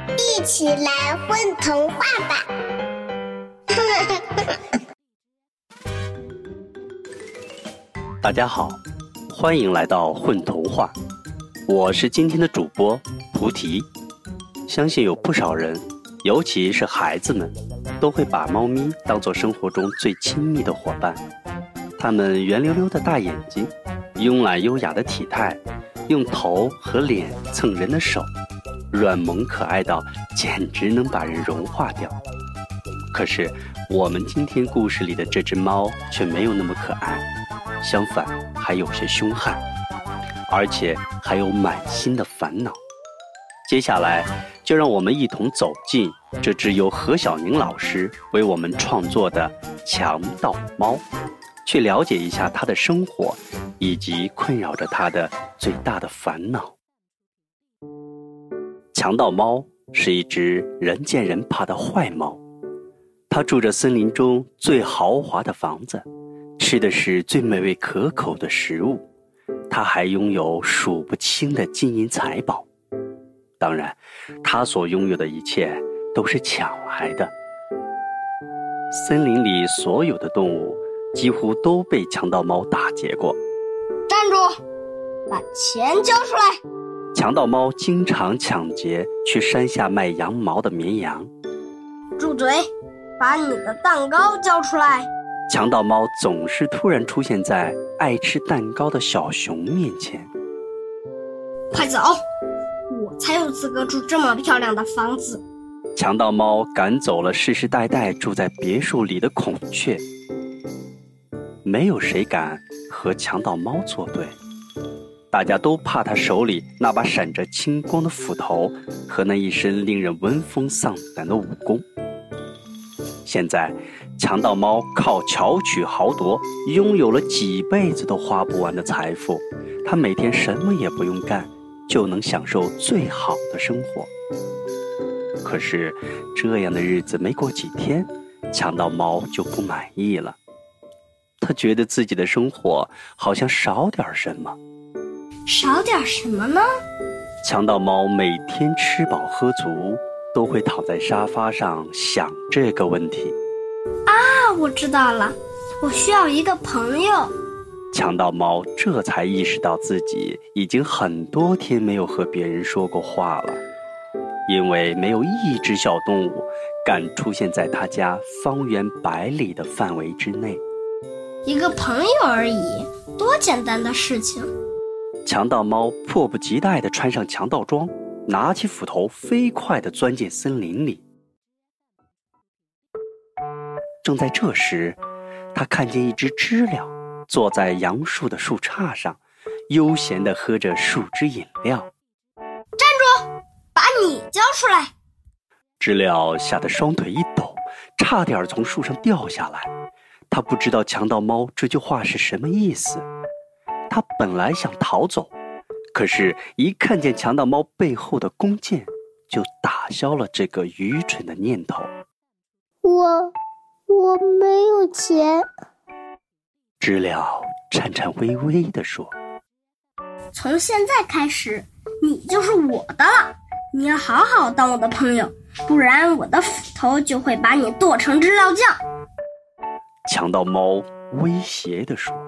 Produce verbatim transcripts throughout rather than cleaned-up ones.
一起来混童话吧！ 大家好，欢迎来到混童话，我是今天的主播菩提。相信有不少人，尤其是孩子们，都会把猫咪当作生活中最亲密的伙伴。它们圆溜溜的大眼睛，慵懒优雅的体态，用头和脸蹭人的手，软萌可爱到简直能把人融化掉。可是我们今天故事里的这只猫却没有那么可爱，相反还有些凶悍，而且还有满心的烦恼。接下来就让我们一同走进这只由何小宁老师为我们创作的强盗猫，去了解一下它的生活以及困扰着它的最大的烦恼。强盗猫是一只人见人怕的坏猫，它住着森林中最豪华的房子，吃的是最美味可口的食物，它还拥有数不清的金银财宝。当然，它所拥有的一切都是抢来的。森林里所有的动物几乎都被强盗猫打劫过。 站住！把钱交出来！ 强盗猫经常抢劫去山下卖羊毛的绵羊。 住嘴！把你的蛋糕交出来！ 强盗猫总是突然出现在爱吃蛋糕的小熊面前。 快走！我才有资格住这么漂亮的房子。 强盗猫赶走了世世代代住在别墅里的孔雀。没有谁敢和强盗猫作对，大家都怕他手里那把闪着青光的斧头和那一身令人闻风丧胆的武功。现在强盗猫靠巧取豪夺拥有了几辈子都花不完的财富，他每天什么也不用干就能享受最好的生活。可是这样的日子没过几天，强盗猫就不满意了。他觉得自己的生活好像少点什么。 少点什么呢？ 强盗猫每天吃饱喝足，都会躺在沙发上想这个问题。 啊，我知道了，我需要一个朋友。 强盗猫这才意识到自己已经很多天没有和别人说过话了，因为没有一只小动物敢出现在他家方圆百里的范围之内。 一个朋友而已，多简单的事情。 强盗猫迫不及待地穿上强盗装，拿起斧头飞快地钻进森林里。正在这时，他看见一只知了坐在杨树的树杈上，悠闲地喝着树枝饮料。 站住！把你交出来！ 知了吓得双腿一抖，差点从树上掉下来。他不知道强盗猫这句话是什么意思。他本来想逃走，可是一看见强盗猫背后的弓箭，就打消了这个愚蠢的念头。 我我没有钱。 知了颤颤巍巍地说： 从现在开始，你就是我的了。你要好好当我的朋友，不然我的斧头就会把你剁成知了酱。 强盗猫威胁地说。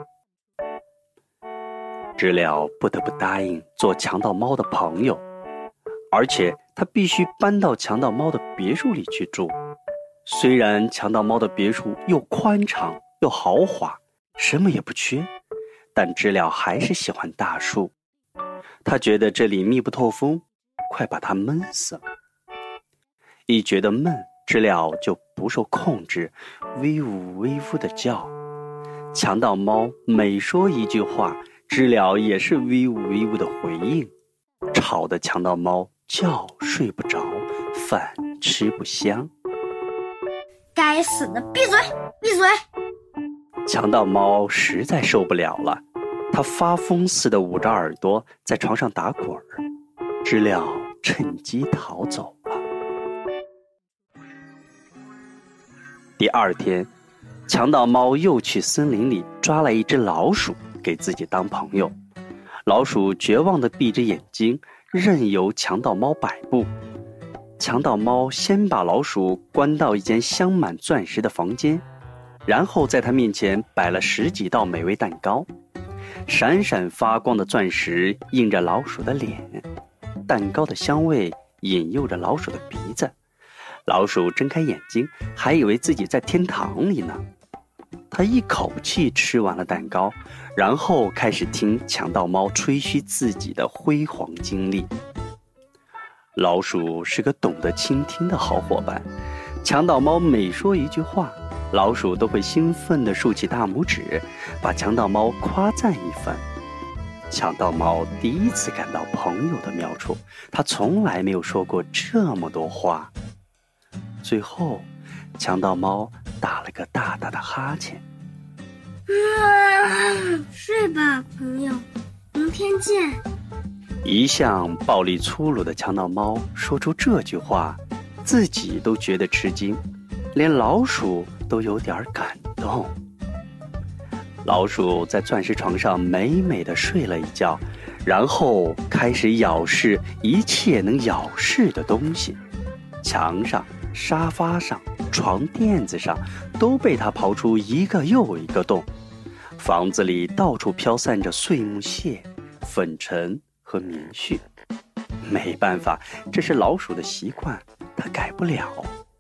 知了不得不答应做强盗猫的朋友，而且他必须搬到强盗猫的别墅里去住。虽然强盗猫的别墅又宽敞又豪华，什么也不缺，但知了还是喜欢大树。他觉得这里密不透风，快把它闷死了。一觉得闷，知了就不受控制，威武威武地叫。强盗猫每说一句话，知了也是威武威武的回应，吵得强盗猫觉睡不着，饭吃不香。 该死的，闭嘴闭嘴！ 强盗猫实在受不了了，它发疯似的捂着耳朵在床上打滚儿。知了趁机逃走了。第二天，强盗猫又去森林里抓了一只老鼠给自己当朋友。老鼠绝望地闭着眼睛，任由强盗猫摆布。 强盗猫先把老鼠关到一间镶满钻石的房间，然后在他面前摆了十几道美味蛋糕，闪闪发光的钻石映着老鼠的脸，蛋糕的香味引诱着老鼠的鼻子。老鼠睁开眼睛，还以为自己在天堂里呢。他一口气吃完了蛋糕，然后开始听强盗猫吹嘘自己的辉煌经历。老鼠是个懂得倾听的好伙伴，强盗猫每说一句话，老鼠都会兴奋地竖起大拇指，把强盗猫夸赞一番。强盗猫第一次感到朋友的妙处，他从来没有说过这么多话。最后，强盗猫打了个大大的哈欠。 啊，睡吧，朋友，明天见。 一向暴力粗鲁的强盗猫说出这句话，自己都觉得吃惊，连老鼠都有点感动。老鼠在钻石床上美美地睡了一觉，然后开始咬噬一切能咬噬的东西，墙上、沙发上、床垫子上都被它刨出一个又一个洞。房子里到处飘散着碎木屑、粉尘和棉絮。没办法，这是老鼠的习惯，它改不了。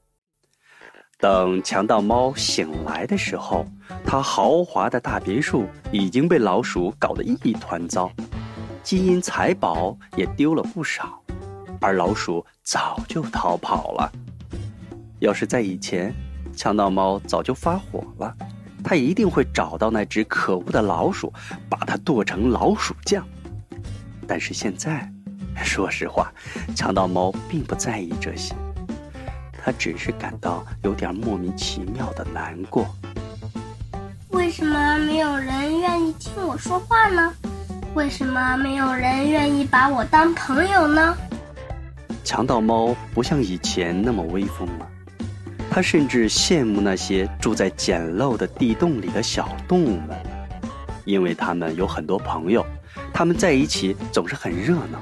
等强盗猫醒来的时候，它豪华的大别墅已经被老鼠搞得一团糟，金银财宝也丢了不少，而老鼠早就逃跑了。要是在以前，强盗猫早就发火了，它一定会找到那只可恶的老鼠，把它剁成老鼠酱。但是现在，说实话，强盗猫并不在意这些，它只是感到有点莫名其妙的难过。 为什么没有人愿意听我说话呢？为什么没有人愿意把我当朋友呢？ 强盗猫不像以前那么威风了，它甚至羡慕那些住在简陋的地洞里的小动物们，因为它们有很多朋友，它们在一起总是很热闹。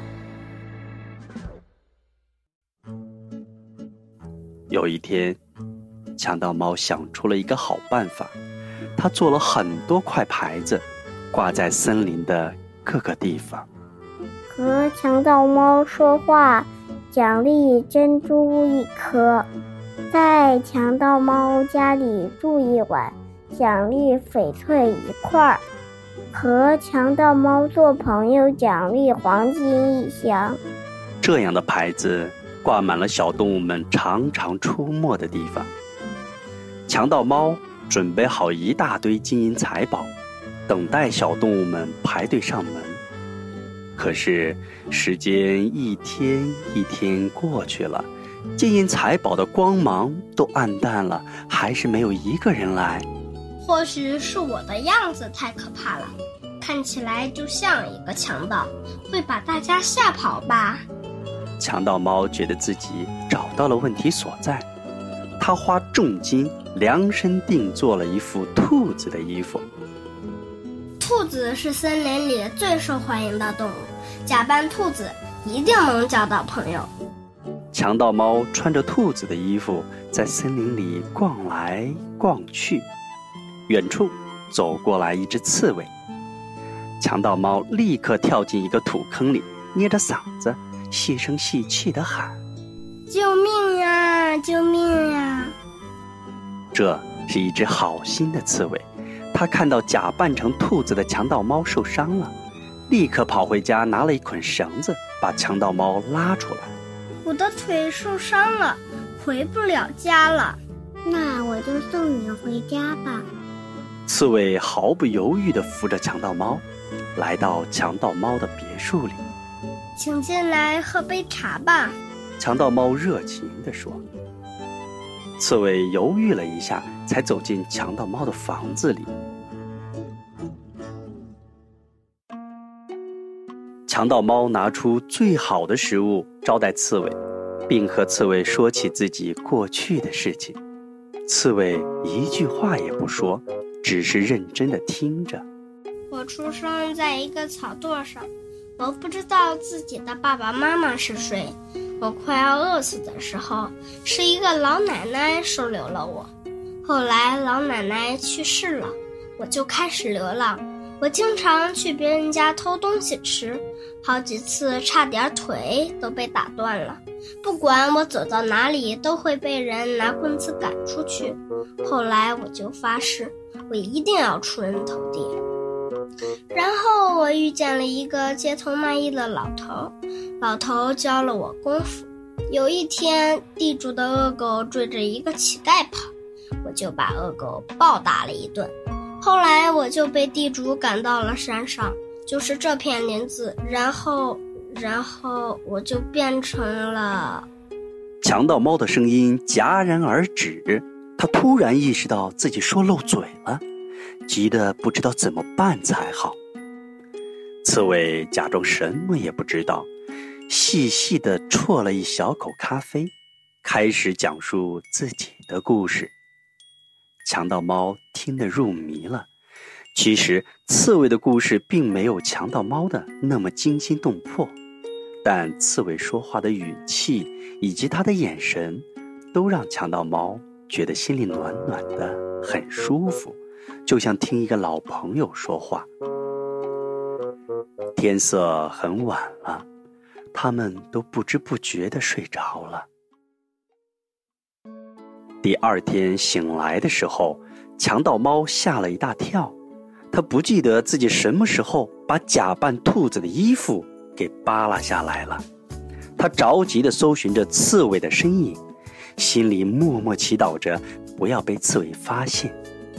有一天，强盗猫想出了一个好办法，它做了很多块牌子，挂在森林的各个地方。 和强盗猫说话，奖励珍珠一颗；在强盗猫家里住一晚，奖励翡翠一块；和强盗猫做朋友，奖励黄金一箱。 这样的牌子挂满了小动物们常常出没的地方。强盗猫准备好一大堆金银财宝，等待小动物们排队上门。可是时间一天一天过去了，金银财宝的光芒都暗淡了，还是没有一个人来。 或许是我的样子太可怕了，看起来就像一个强盗，会把大家吓跑吧。 强盗猫觉得自己找到了问题所在，他花重金量身定做了一副兔子的衣服。 兔子是森林里最受欢迎的动物，假扮兔子一定能交到朋友。 强盗猫穿着兔子的衣服在森林里逛来逛去，远处走过来一只刺猬。强盗猫立刻跳进一个土坑里，捏着嗓子细声细气地喊： 救命呀！救命呀！ 这是一只好心的刺猬，他看到假扮成兔子的强盗猫受伤了，立刻跑回家拿了一捆绳子，把强盗猫拉出来。 我的腿受伤了，回不了家了。 那我就送你回家吧。 刺猬毫不犹豫地扶着强盗猫，来到强盗猫的别墅里。 请进来喝杯茶吧。 强盗猫热情地说。刺猬犹豫了一下，才走进强盗猫的房子里。强盗猫拿出最好的食物招待刺猬，并和刺猬说起自己过去的事情。刺猬一句话也不说，只是认真地听着。 我出生在一个草垛上，我不知道自己的爸爸妈妈是谁， 我快要饿死的时候，是一个老奶奶收留了我。后来老奶奶去世了，我就开始流浪。我经常去别人家偷东西吃，好几次差点腿都被打断了。不管我走到哪里，都会被人拿棍子赶出去。后来我就发誓，我一定要出人头地。然后我遇见了一个街头卖艺的老头，老头教了我功夫。有一天，地主的恶狗追着一个乞丐跑，我就把恶狗暴打了一顿。后来我就被地主赶到了山上，就是这片林子，然后然后我就变成了…… 强盗猫的声音戛然而止，他突然意识到自己说漏嘴了，急得不知道怎么办才好。刺猬假装什么也不知道，细细地啜了一小口咖啡，开始讲述自己的故事。强盗猫听得入迷了。其实刺猬的故事并没有强盗猫的那么惊心动魄，但刺猬说话的语气以及他的眼神都让强盗猫觉得心里暖暖的，很舒服，就像听一个老朋友说话。天色很晚了，他们都不知不觉地睡着了。第二天醒来的时候，强盗猫吓了一大跳，他不记得自己什么时候把假扮兔子的衣服给扒拉下来了。他着急地搜寻着刺猬的身影，心里默默祈祷着不要被刺猬发现。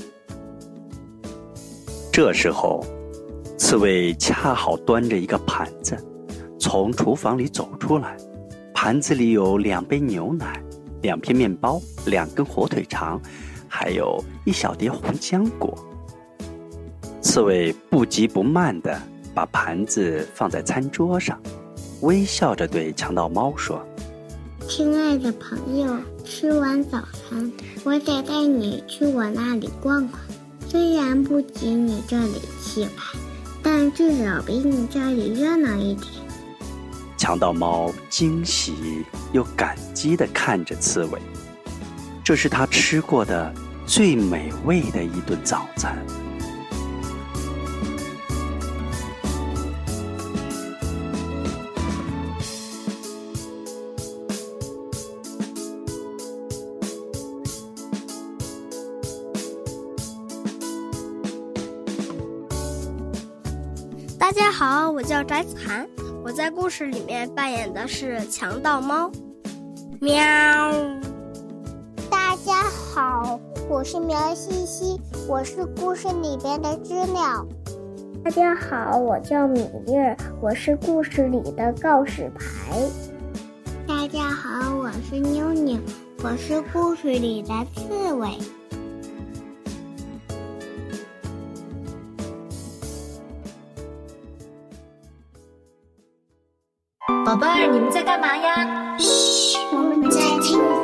这时候，刺猬恰好端着一个盘子从厨房里走出来，盘子里有两杯牛奶、两片面包、两根火腿肠，还有一小碟红浆果。刺猬不急不慢地把盘子放在餐桌上，微笑着对强盗猫说： 亲爱的朋友，吃完早餐，我得带你去我那里逛逛。虽然不及你这里气派，但至少比你这里热闹一点。 强盗猫惊喜又感激地看着刺猬，这是他吃过的最美味的一顿早餐。 大家好，我叫翟子涵，我在故事里面扮演的是强盗猫。喵。 大家好，我是苗西西，我是故事里边的知了。大家好，我叫米粒儿，我是故事里的告示牌。大家好，我是妞妞，我是故事里的刺猬。 宝贝儿，你们在干嘛呀？ 嘘，我们在听